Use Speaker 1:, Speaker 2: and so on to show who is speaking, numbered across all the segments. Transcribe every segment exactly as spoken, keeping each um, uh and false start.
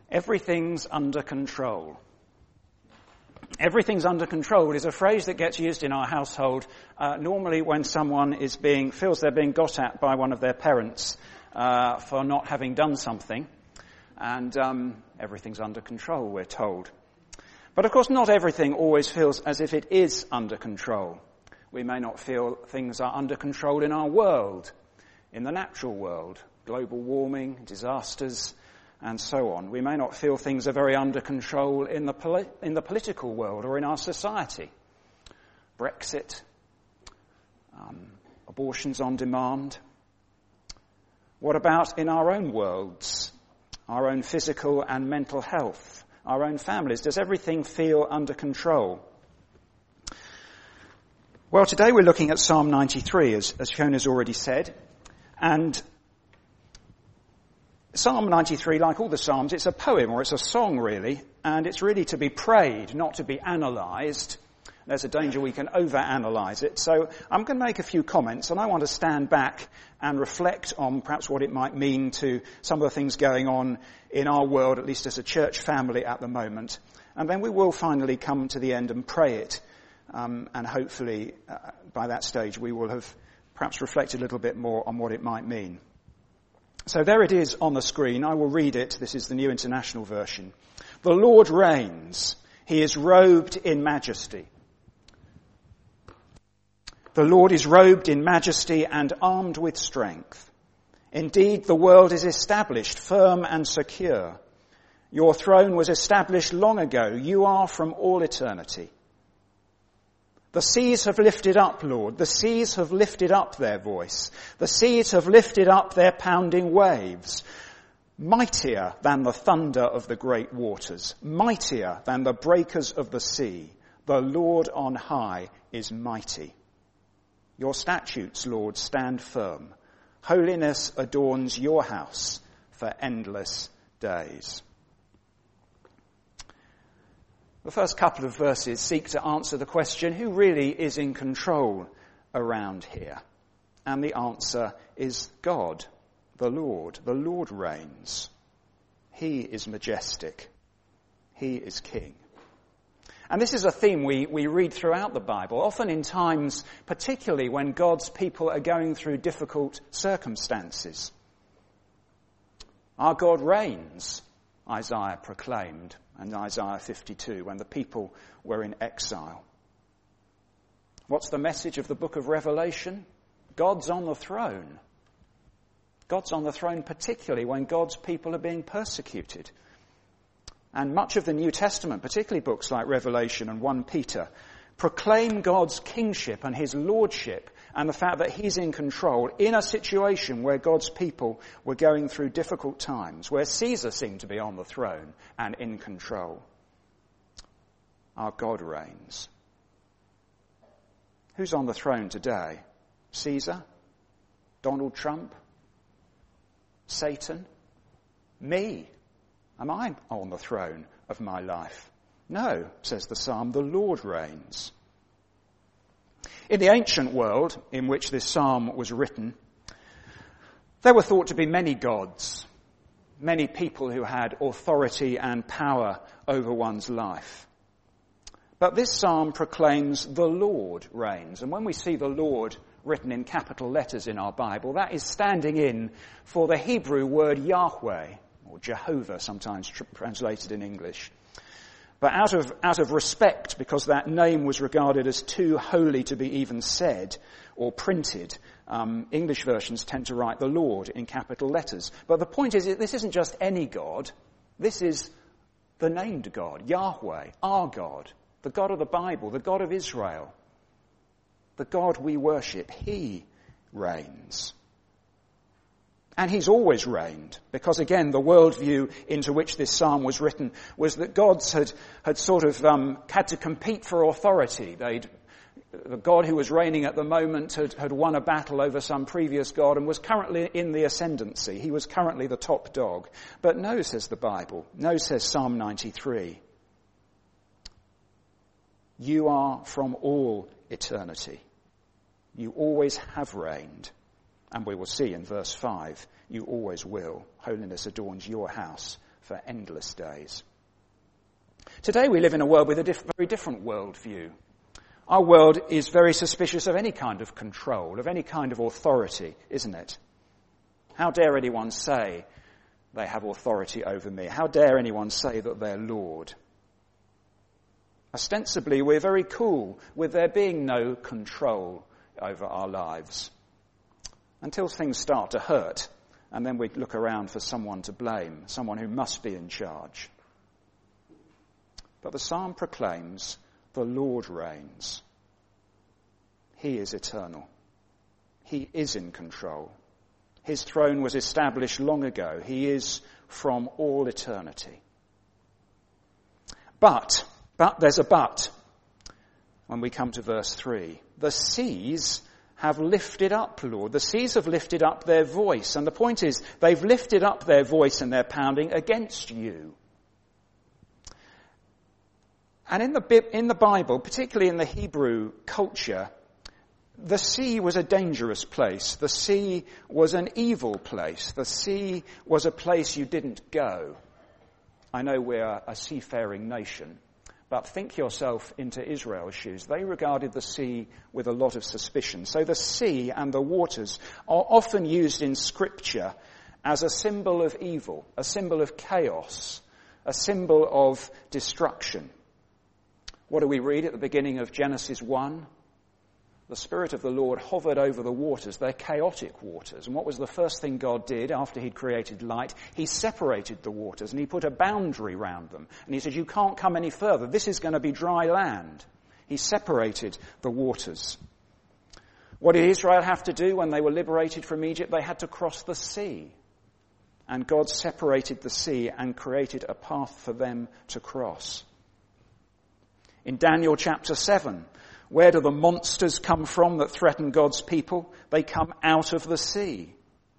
Speaker 1: Everything's under control. Everything's under control is a phrase that gets used in our household uh, normally when someone is being feels they're being got at by one of their parents uh, for not having done something. And um, everything's under control, we're told. But of course, not everything always feels as if it is under control. We may not feel things are under control in our world, in the natural world, global warming, disasters, and so on. We may not feel things are very under control in the poli- in the political world or in our society. Brexit, um, abortions on demand. What about in our own worlds, our own physical and mental health, our own families? Does everything feel under control? Well, today we're looking at Psalm ninety-three, as, as Fiona has already said, and Psalm ninety-three, like all the Psalms, it's a poem or it's a song really, and it's really to be prayed, not to be analysed. There's a danger we can over-analyse it. So I'm going to make a few comments, and I want to stand back and reflect on perhaps what it might mean to some of the things going on in our world, at least as a church family at the moment. And then we will finally come to the end and pray it. Um, and hopefully uh, by that stage we will have perhaps reflected a little bit more on what it might mean. So there it is on the screen. I will read it. This is the New International Version. The Lord reigns. He is robed in majesty. The Lord is robed in majesty and armed with strength. Indeed, the world is established, firm and secure. Your throne was established long ago. You are from all eternity. The seas have lifted up, Lord. The seas have lifted up their voice. The seas have lifted up their pounding waves. Mightier than the thunder of the great waters. Mightier than the breakers of the sea. The Lord on high is mighty. Your statutes, Lord, stand firm. Holiness adorns your house for endless days. The first couple of verses seek to answer the question, who really is in control around here? And the answer is God, the Lord. The Lord reigns. He is majestic. He is king. And this is a theme we, we read throughout the Bible, often in times, particularly when God's people are going through difficult circumstances. Our God reigns, Isaiah proclaimed, and Isaiah fifty-two, when the people were in exile. What's the message of the book of Revelation? God's on the throne. God's on the throne particularly when God's people are being persecuted. And much of the New Testament, particularly books like Revelation and First Peter, proclaim God's kingship and his lordship and the fact that he's in control in a situation where God's people were going through difficult times, where Caesar seemed to be on the throne and in control. Our God reigns. Who's on the throne today? Caesar? Donald Trump? Satan? Me? Am I on the throne of my life? No, says the psalm, the Lord reigns. In the ancient world in which this psalm was written, there were thought to be many gods, many people who had authority and power over one's life. But this psalm proclaims the Lord reigns. And when we see the Lord written in capital letters in our Bible, that is standing in for the Hebrew word Yahweh, or Jehovah, sometimes tr- translated in English. But out of, out of respect, because that name was regarded as too holy to be even said or printed, um, English versions tend to write the Lord in capital letters. But the point is, this isn't just any God. This is the named God, Yahweh, our God, the God of the Bible, the God of Israel, the God we worship. He reigns. And he's always reigned, because again, the worldview into which this psalm was written was that gods had, had sort of um, had to compete for authority. They'd, the God who was reigning at the moment had, had won a battle over some previous god and was currently in the ascendancy. He was currently the top dog. But no, says the Bible, no, says Psalm ninety-three. You are from all eternity. You always have reigned. And we will see in verse five, you always will. Holiness adorns your house for endless days. Today we live in a world with a diff- very different worldview. Our world is very suspicious of any kind of control, of any kind of authority, isn't it? How dare anyone say they have authority over me? How dare anyone say that they're Lord? Ostensibly, we're very cool with there being no control over our lives. Until things start to hurt, and then we look around for someone to blame, someone who must be in charge. But the psalm proclaims, the Lord reigns. He is eternal. He is in control. His throne was established long ago. He is from all eternity. But, but there's a but when we come to verse three. The seas have lifted up, Lord. The seas have lifted up their voice. And the point is, they've lifted up their voice and their pounding against you. And in the, in the Bible, particularly in the Hebrew culture, the sea was a dangerous place. The sea was an evil place. The sea was a place you didn't go. I know we're a seafaring nation, but think yourself into Israel's shoes. They regarded the sea with a lot of suspicion. So the sea and the waters are often used in Scripture as a symbol of evil, a symbol of chaos, a symbol of destruction. What do we read at the beginning of Genesis one? The Spirit of the Lord hovered over the waters. They're chaotic waters. And what was the first thing God did after he'd created light? He separated the waters and he put a boundary round them. And he said, you can't come any further. This is going to be dry land. He separated the waters. What did Israel have to do when they were liberated from Egypt? They had to cross the sea. And God separated the sea and created a path for them to cross. In Daniel chapter seven, where do the monsters come from that threaten God's people? They come out of the sea.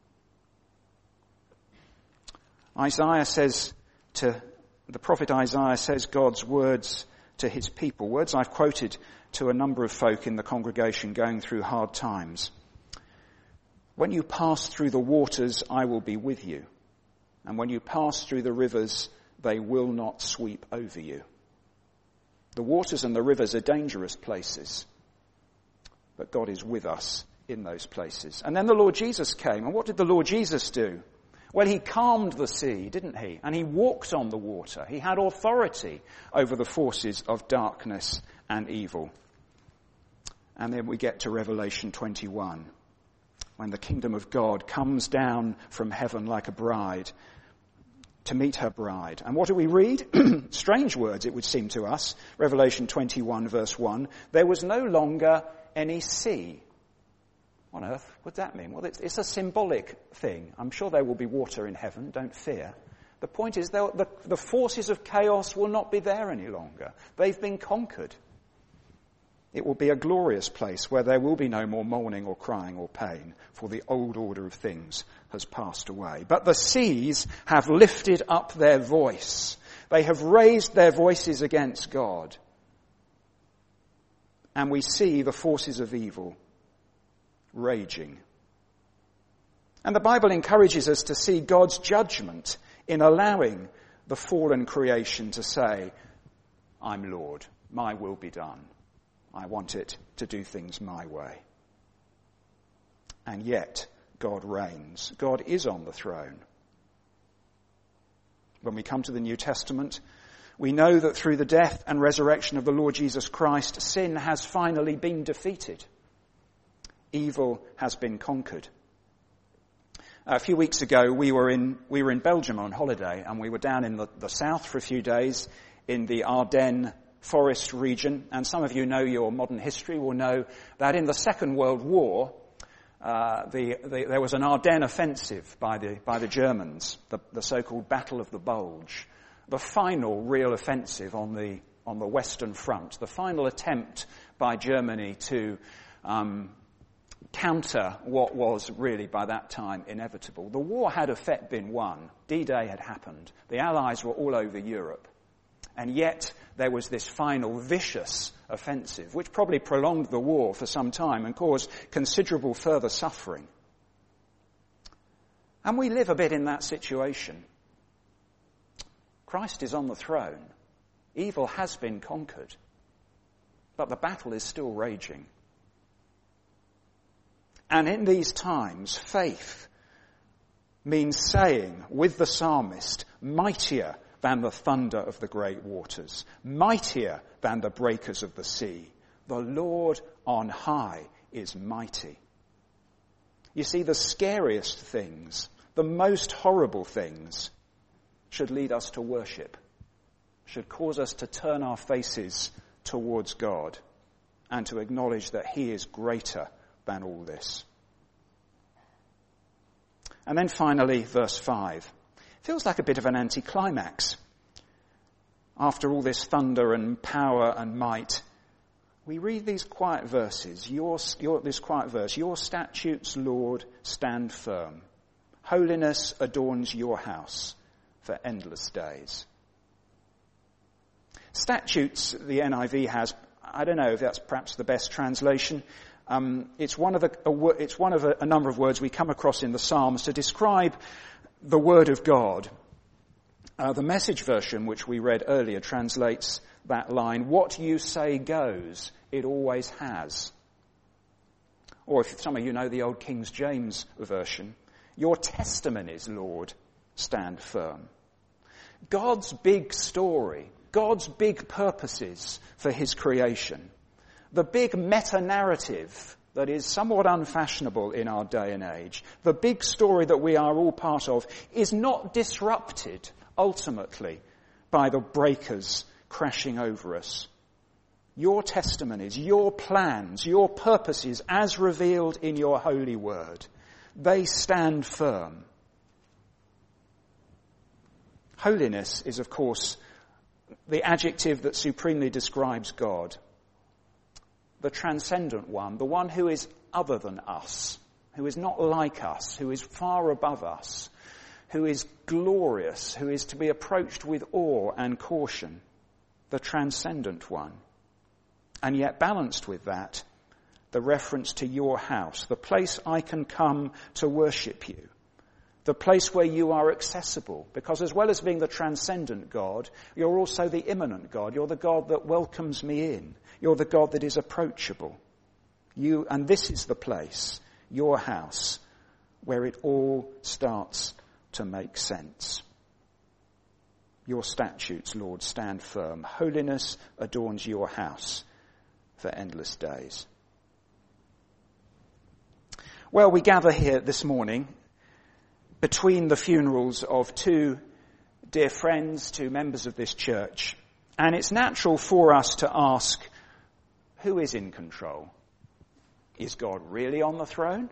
Speaker 1: Isaiah says to, the prophet Isaiah says God's words to his people, words I've quoted to a number of folk in the congregation going through hard times. When you pass through the waters, I will be with you. And when you pass through the rivers, they will not sweep over you. The waters and the rivers are dangerous places, but God is with us in those places. And then the Lord Jesus came, and what did the Lord Jesus do? Well, he calmed the sea, didn't he? And he walked on the water. He had authority over the forces of darkness and evil. And then we get to Revelation twenty-one, when the kingdom of God comes down from heaven like a bride to meet her bride. And what do we read? Strange words, it would seem to us. Revelation twenty-one, verse one. There was no longer any sea. What on earth would that mean? Well, it's, it's a symbolic thing. I'm sure there will be water in heaven, don't fear. The point is, the, the forces of chaos will not be there any longer. They've been conquered. It will be a glorious place where there will be no more mourning or crying or pain, for the old order of things has passed away. But the seas have lifted up their voice. They have raised their voices against God. And we see the forces of evil raging. And the Bible encourages us to see God's judgment in allowing the fallen creation to say, I'm Lord, my will be done. I want it to do things my way. And yet, God reigns. God is on the throne. When we come to the New Testament, we know that through the death and resurrection of the Lord Jesus Christ, sin has finally been defeated. Evil has been conquered. A few weeks ago, we were in we were in Belgium on holiday, and we were down in the, the south for a few days in the Ardennes forest region. And some of you know your modern history will know that in the Second World War, uh, the, the, there was an Ardennes offensive by the by the Germans, the, the so-called Battle of the Bulge, the final real offensive on the on the Western Front, the final attempt by Germany to um, counter what was really by that time inevitable. The war had effect been won. D-Day had happened. The Allies were all over Europe. And yet there was this final vicious offensive, which probably prolonged the war for some time and caused considerable further suffering. And we live a bit in that situation. Christ is on the throne. Evil has been conquered. But the battle is still raging. And in these times, faith means saying with the psalmist, mightier than the thunder of the great waters, mightier than the breakers of the sea. The Lord on high is mighty. You see, the scariest things, the most horrible things, should lead us to worship, should cause us to turn our faces towards God and to acknowledge that he is greater than all this. And then finally, verse five. Feels like a bit of an anticlimax. After all this thunder and power and might, we read these quiet verses, your, your, this quiet verse, your statutes, Lord, stand firm. Holiness adorns your house for endless days. Statutes, the N I V has, I don't know if that's perhaps the best translation. Um, it's one of, a, a, it's one of a, a number of words we come across in the Psalms to describe the Word of God. Uh, the Message version, which we read earlier, translates that line, what you say goes, it always has. Or if some of you know the old King James version, your testimonies, Lord, stand firm. God's big story, God's big purposes for his creation, the big meta-narrative that is somewhat unfashionable in our day and age, the big story that we are all part of, is not disrupted, ultimately, by the breakers crashing over us. Your testimonies, your plans, your purposes, as revealed in your holy word, they stand firm. Holiness is, of course, the adjective that supremely describes God. The transcendent one, the one who is other than us, who is not like us, who is far above us, who is glorious, who is to be approached with awe and caution, the transcendent one. And yet balanced with that, the reference to your house, the place I can come to worship you, the place where you are accessible, because as well as being the transcendent God, you're also the immanent God. You're the God that welcomes me in. You're the God that is approachable. You, and this is the place, your house, where it all starts to make sense. Your statutes, Lord, stand firm. Holiness adorns your house for endless days. Well, we gather here this morning between the funerals of two dear friends, two members of this church, and it's natural for us to ask, who is in control? Is God really on the throne?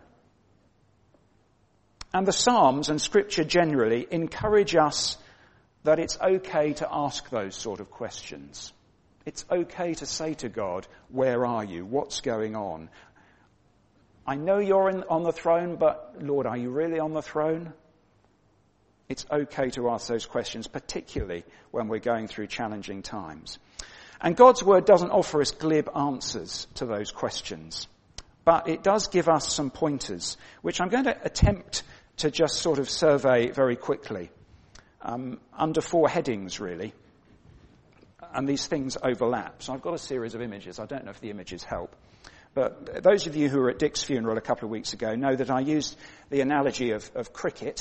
Speaker 1: And the Psalms and Scripture generally encourage us that it's okay to ask those sort of questions. It's okay to say to God, where are you? What's going on? I know you're in, on the throne, but Lord, are you really on the throne? It's okay to ask those questions, particularly when we're going through challenging times. And God's word doesn't offer us glib answers to those questions, but it does give us some pointers, which I'm going to attempt to just sort of survey very quickly, um, under four headings, really. And these things overlap. So I've got a series of images. I don't know if the images help. But those of you who were at Dick's funeral a couple of weeks ago know that I used the analogy of, of cricket.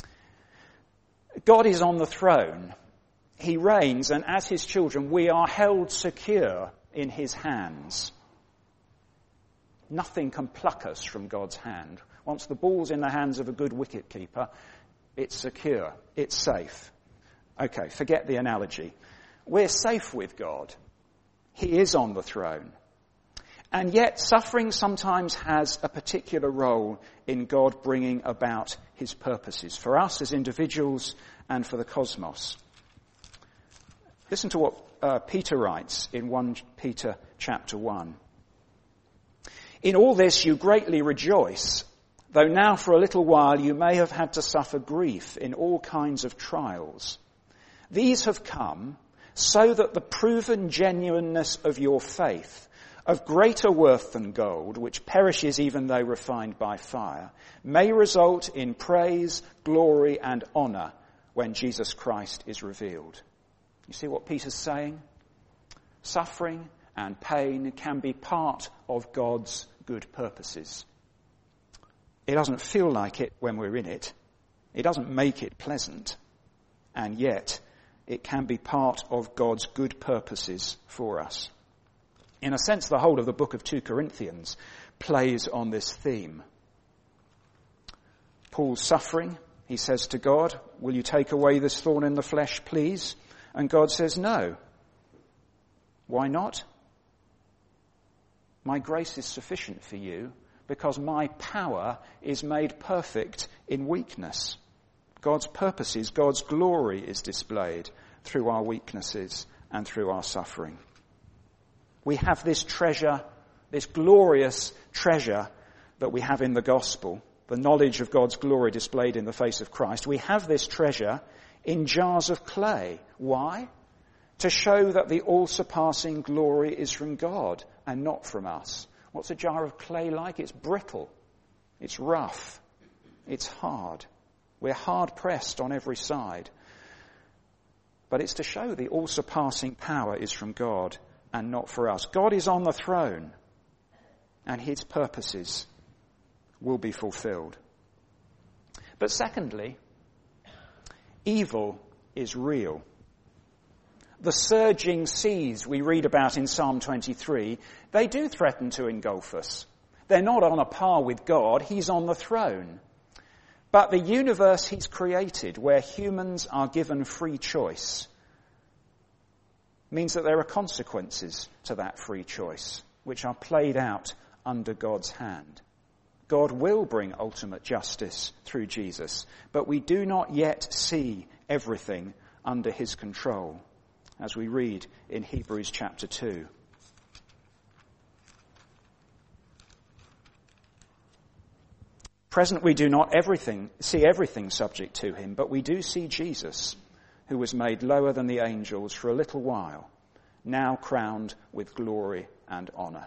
Speaker 1: God is on the throne. He reigns, and as his children, we are held secure in his hands. Nothing can pluck us from God's hand. Once the ball's in the hands of a good wicket-keeper, it's secure, it's safe. Okay, forget the analogy. We're safe with God. He is on the throne. And yet suffering sometimes has a particular role in God bringing about his purposes for us as individuals and for the cosmos. Listen to what uh, Peter writes in First Peter chapter one. In all this you greatly rejoice, though now for a little while you may have had to suffer grief in all kinds of trials. These have come so that the proven genuineness of your faith, of greater worth than gold, which perishes even though refined by fire, may result in praise, glory, and honour when Jesus Christ is revealed. You see what Peter's saying? Suffering and pain can be part of God's good purposes. It doesn't feel like it when we're in it. It doesn't make it pleasant. And yet, it can be part of God's good purposes for us. In a sense, the whole of the book of Second Corinthians plays on this theme. Paul's suffering, he says to God, will you take away this thorn in the flesh, please? And God says, no. Why not? My grace is sufficient for you because my power is made perfect in weakness. God's purposes, God's glory is displayed through our weaknesses and through our suffering. We have this treasure, this glorious treasure that we have in the gospel, the knowledge of God's glory displayed in the face of Christ. We have this treasure in jars of clay. Why? To show that the all-surpassing glory is from God and not from us. What's a jar of clay like? It's brittle. It's rough. It's hard. We're hard-pressed on every side. But it's to show the all-surpassing power is from God and not for us. God is on the throne, and his purposes will be fulfilled. But secondly, evil is real. The surging seas we read about in Psalm twenty-three, they do threaten to engulf us. They're not on a par with God. He's on the throne. But the universe he's created, where humans are given free choice, means that there are consequences to that free choice, which are played out under God's hand. God will bring ultimate justice through Jesus, but we do not yet see everything under his control, as we read in Hebrews chapter two. Present we do not everything see everything subject to him, but we do see Jesus, who was made lower than the angels for a little while, now crowned with glory and honour.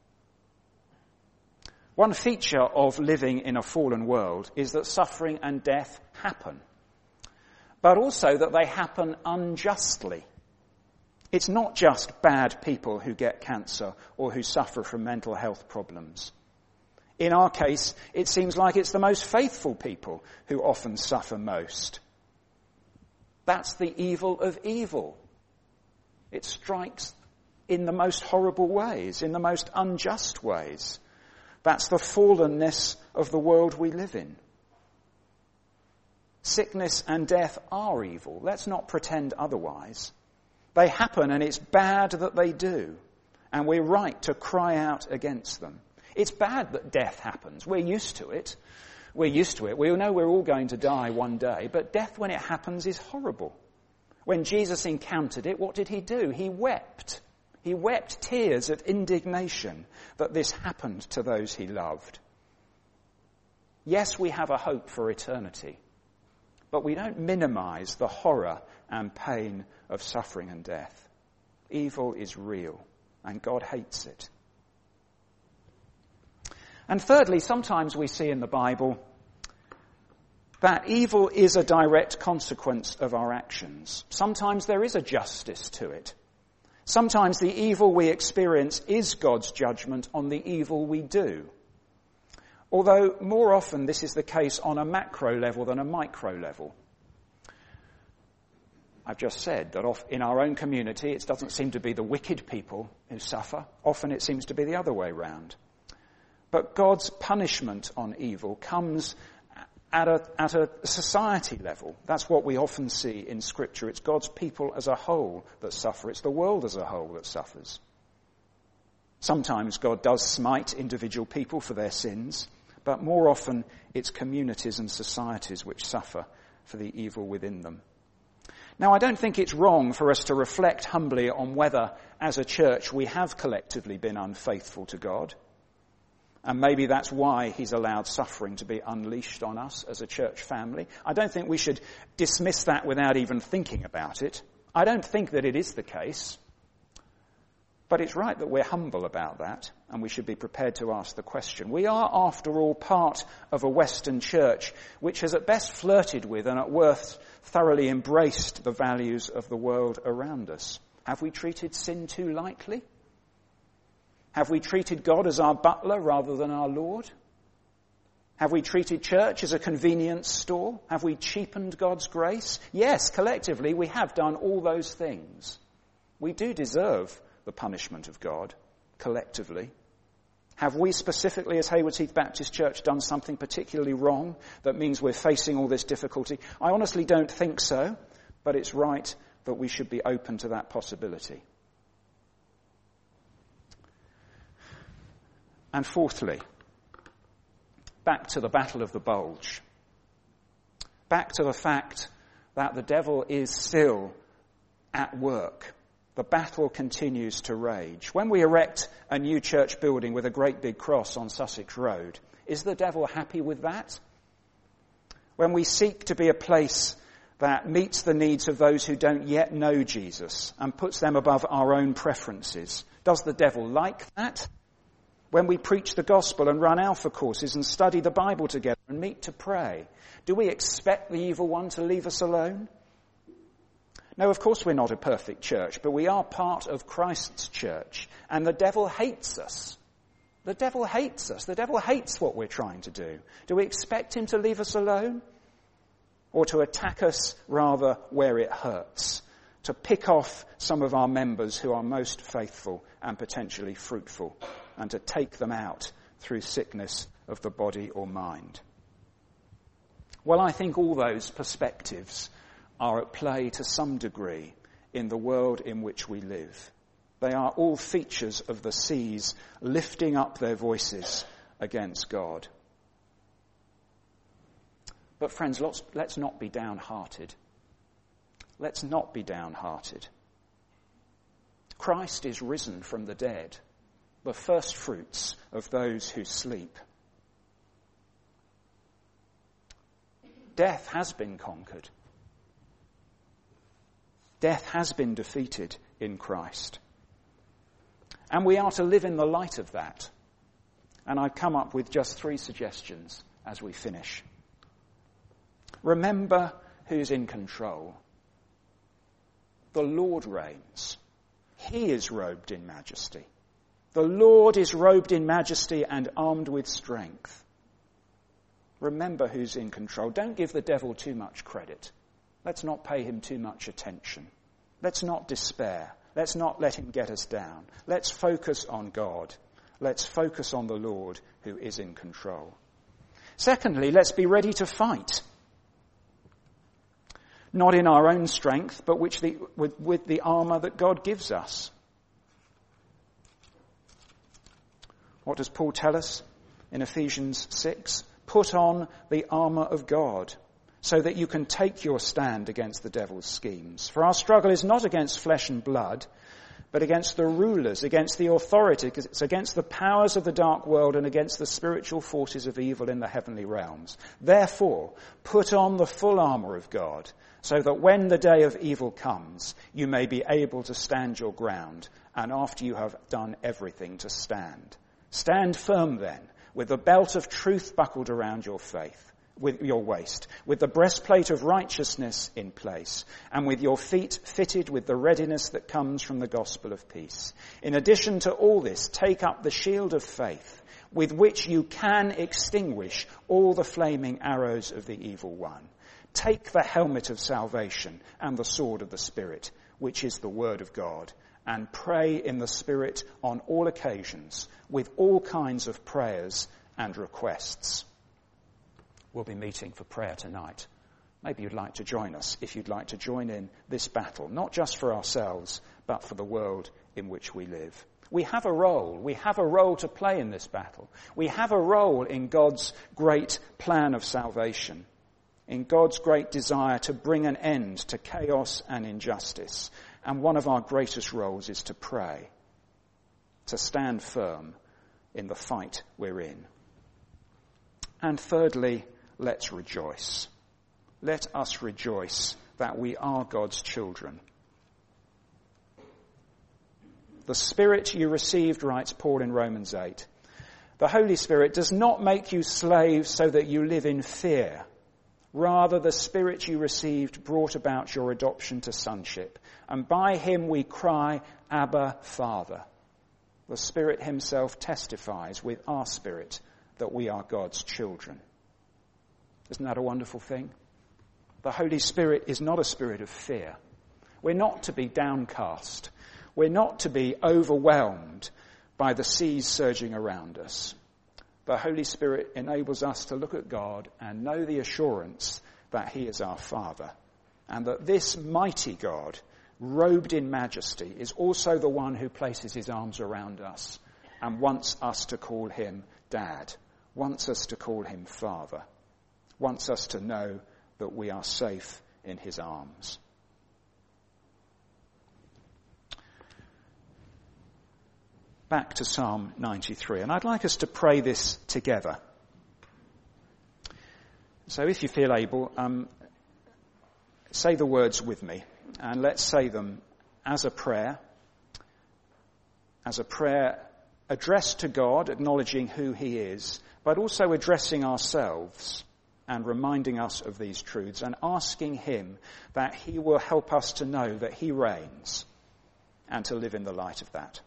Speaker 1: One feature of living in a fallen world is that suffering and death happen, but also that they happen unjustly. It's not just bad people who get cancer or who suffer from mental health problems. In our case, it seems like it's the most faithful people who often suffer most. That's the evil of evil. It strikes in the most horrible ways, in the most unjust ways. That's the fallenness of the world we live in. Sickness and death are evil. Let's not pretend otherwise. They happen, and it's bad that they do, and we're right to cry out against them. It's bad that death happens. We're used to it. We're used to it. We know we're all going to die one day, but death when it happens is horrible. When Jesus encountered it, what did he do? He wept. He wept tears of indignation that this happened to those he loved. Yes, we have a hope for eternity, but we don't minimize the horror and pain of suffering and death. Evil is real, and God hates it. And thirdly, sometimes we see in the Bible that evil is a direct consequence of our actions. Sometimes there is a justice to it. Sometimes the evil we experience is God's judgment on the evil we do. Although more often this is the case on a macro level than a micro level. I've just said that in our own community it doesn't seem to be the wicked people who suffer. Often it seems to be the other way round. But God's punishment on evil comes at a, at a society level. That's what we often see in Scripture. It's God's people as a whole that suffer. It's the world as a whole that suffers. Sometimes God does smite individual people for their sins, but more often it's communities and societies which suffer for the evil within them. Now, I don't think it's wrong for us to reflect humbly on whether, as a church, we have collectively been unfaithful to God. And maybe that's why he's allowed suffering to be unleashed on us as a church family. I don't think we should dismiss that without even thinking about it. I don't think that it is the case. But it's right that we're humble about that, and we should be prepared to ask the question. We are, after all, part of a Western church which has at best flirted with and at worst thoroughly embraced the values of the world around us. Have we treated sin too lightly? Have we treated God as our butler rather than our Lord? Have we treated church as a convenience store? Have we cheapened God's grace? Yes, collectively we have done all those things. We do deserve the punishment of God, collectively. Have we specifically as Haywards Heath Baptist Church done something particularly wrong that means we're facing all this difficulty? I honestly don't think so, but it's right that we should be open to that possibility. And fourthly, back to the battle of the bulge. Back to the fact that the devil is still at work. The battle continues to rage. When we erect a new church building with a great big cross on Sussex Road, is the devil happy with that? When we seek to be a place that meets the needs of those who don't yet know Jesus and puts them above our own preferences, does the devil like that? When we preach the gospel and run alpha courses and study the Bible together and meet to pray, do we expect the evil one to leave us alone? No, of course we're not a perfect church, but we are part of Christ's church, and the devil hates us. The devil hates us. The devil hates what we're trying to do. Do we expect him to leave us alone? Or to attack us rather where it hurts? To pick off some of our members who are most faithful and potentially fruitful, and to take them out through sickness of the body or mind? Well, I think all those perspectives are at play to some degree in the world in which we live. They are all features of the seas lifting up their voices against God. But friends, let's, let's not be downhearted. Let's not be downhearted. Christ is risen from the dead, the first fruits of those who sleep. Death has been conquered. Death has been defeated in Christ. And we are to live in the light of that. And I've come up with just three suggestions as we finish. Remember who's in control. The Lord reigns. He is robed in majesty. The Lord is robed in majesty and armed with strength. Remember who's in control. Don't give the devil too much credit. Let's not pay him too much attention. Let's not despair. Let's not let him get us down. Let's focus on God. Let's focus on the Lord who is in control. Secondly, let's be ready to fight. Not in our own strength, but which the, with, with the armour that God gives us. What does Paul tell us in Ephesians six? Put on the armour of God, so that you can take your stand against the devil's schemes. For our struggle is not against flesh and blood, but against the rulers, against the authority, it's against the powers of the dark world and against the spiritual forces of evil in the heavenly realms. Therefore, put on the full armour of God, so that when the day of evil comes, you may be able to stand your ground, and after you have done everything, to stand. Stand firm then, with the belt of truth buckled around your faith, with your waist, with the breastplate of righteousness in place, and with your feet fitted with the readiness that comes from the gospel of peace. In addition to all this, take up the shield of faith, with which you can extinguish all the flaming arrows of the evil one. Take the helmet of salvation and the sword of the Spirit, which is the word of God, and pray in the Spirit on all occasions, with all kinds of prayers and requests. We'll be meeting for prayer tonight. Maybe you'd like to join us if you'd like to join in this battle, not just for ourselves, but for the world in which we live. We have a role. We have a role to play in this battle. We have a role in God's great plan of salvation, in God's great desire to bring an end to chaos and injustice. And one of our greatest roles is to pray, to stand firm in the fight we're in. And thirdly, let's rejoice. Let us rejoice that we are God's children. The Spirit you received, writes Paul in Romans eight. The Holy Spirit does not make you slaves so that you live in fear. Rather, the Spirit you received brought about your adoption to sonship. And by him we cry, Abba, Father. The Spirit himself testifies with our spirit that we are God's children. Isn't that a wonderful thing? The Holy Spirit is not a spirit of fear. We're not to be downcast. We're not to be overwhelmed by the seas surging around us. The Holy Spirit enables us to look at God and know the assurance that he is our Father, and that this mighty God, robed in majesty, is also the one who places his arms around us and wants us to call him Dad, wants us to call him Father, wants us to know that we are safe in his arms. Back to Psalm ninety-three, and I'd like us to pray this together. So if you feel able, um, say the words with me, and let's say them as a prayer, as a prayer addressed to God, acknowledging who he is, but also addressing ourselves and reminding us of these truths and asking him that he will help us to know that he reigns and to live in the light of that.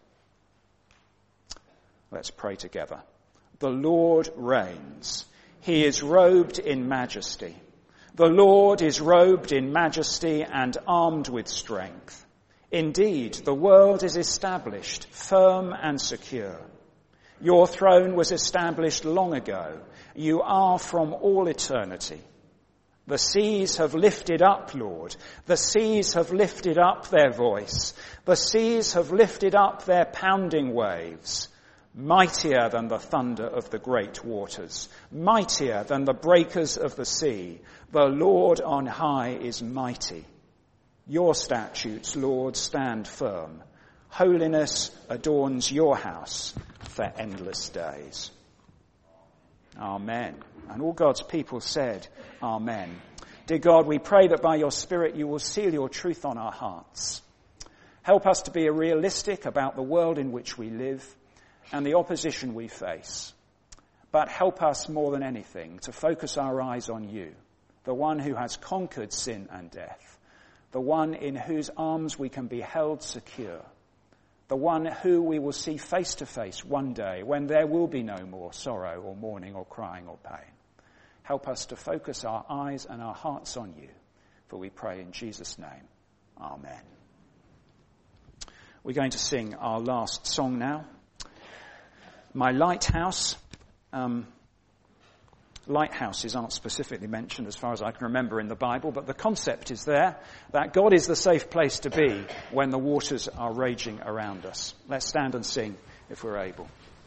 Speaker 1: Let's pray together. The Lord reigns. He is robed in majesty. The Lord is robed in majesty and armed with strength. Indeed, the world is established, firm and secure. Your throne was established long ago. You are from all eternity. The seas have lifted up, Lord. The seas have lifted up their voice. The seas have lifted up their pounding waves. Mightier than the thunder of the great waters. Mightier than the breakers of the sea. The Lord on high is mighty. Your statutes, Lord, stand firm. Holiness adorns your house for endless days. Amen. And all God's people said, Amen. Dear God, we pray that by your Spirit you will seal your truth on our hearts. Help us to be realistic about the world in which we live and the opposition we face. But help us more than anything to focus our eyes on you, the one who has conquered sin and death, the one in whose arms we can be held secure, the one who we will see face to face one day when there will be no more sorrow or mourning or crying or pain. Help us to focus our eyes and our hearts on you, for we pray in Jesus' name. Amen. We're going to sing our last song now. My Lighthouse. Um, lighthouses aren't specifically mentioned as far as I can remember in the Bible, but the concept is there that God is the safe place to be when the waters are raging around us. Let's stand and sing if we're able.